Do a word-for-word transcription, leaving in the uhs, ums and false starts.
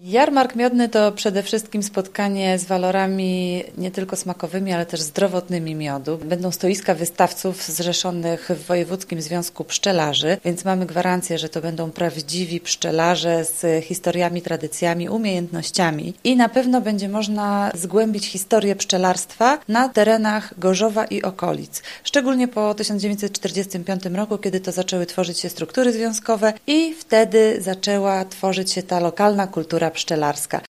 Jarmark Miodny to przede wszystkim spotkanie z walorami nie tylko smakowymi, ale też zdrowotnymi miodu. Będą stoiska wystawców zrzeszonych w Wojewódzkim Związku Pszczelarzy, więc mamy gwarancję, że to będą prawdziwi pszczelarze z historiami, tradycjami, umiejętnościami i na pewno będzie można zgłębić historię pszczelarstwa na terenach Gorzowa i okolic. Szczególnie po tysiąc dziewięćset czterdziestym piątym roku, kiedy to zaczęły tworzyć się struktury związkowe i wtedy zaczęła tworzyć się ta lokalna kultura pszczelarska.